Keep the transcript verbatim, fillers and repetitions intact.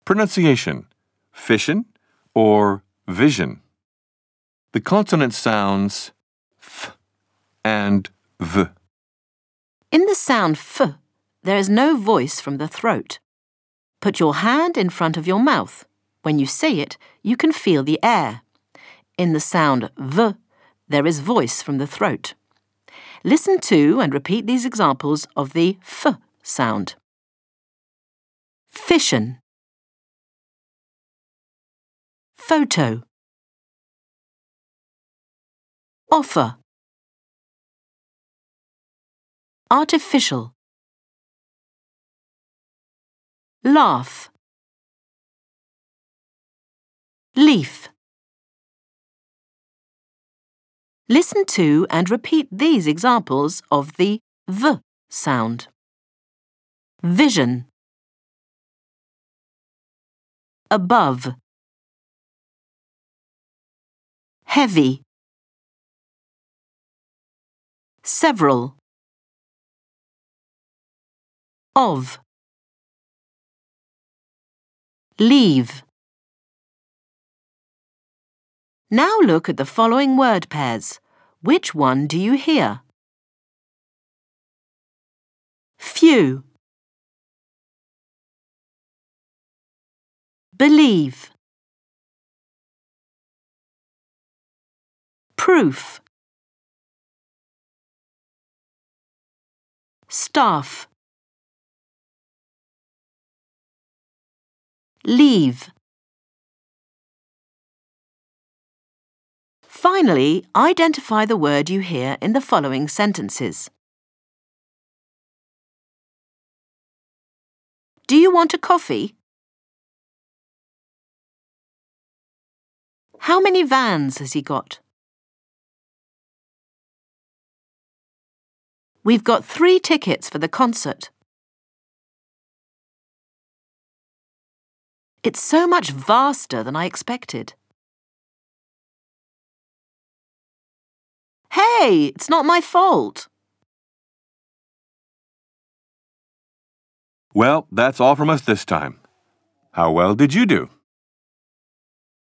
Pronunciation: fission or vision. The consonant sounds f and v. In the sound f, there is no voice from the throat. Put your hand in front of your mouth. When you say it, you can feel the air. In the sound v, there is voice from the throat. Listen to and repeat these examples of the f sound. Fission. Photo. Offer. Artificial. Laugh. Leaf. Listen to and repeat these examples of the v sound. Vision. Above. Heavy. Several. Of. Leave. Now look at the following word pairs. Which one do you hear? Few. Believe. Proof. Staff. Leave. Finally, identify the word you hear in the following sentences. Do you want a coffee? How many vans has he got? We've got three tickets for the concert. It's so much vaster than I expected. Hey, it's not my fault. Well, that's all from us this time. How well did you do?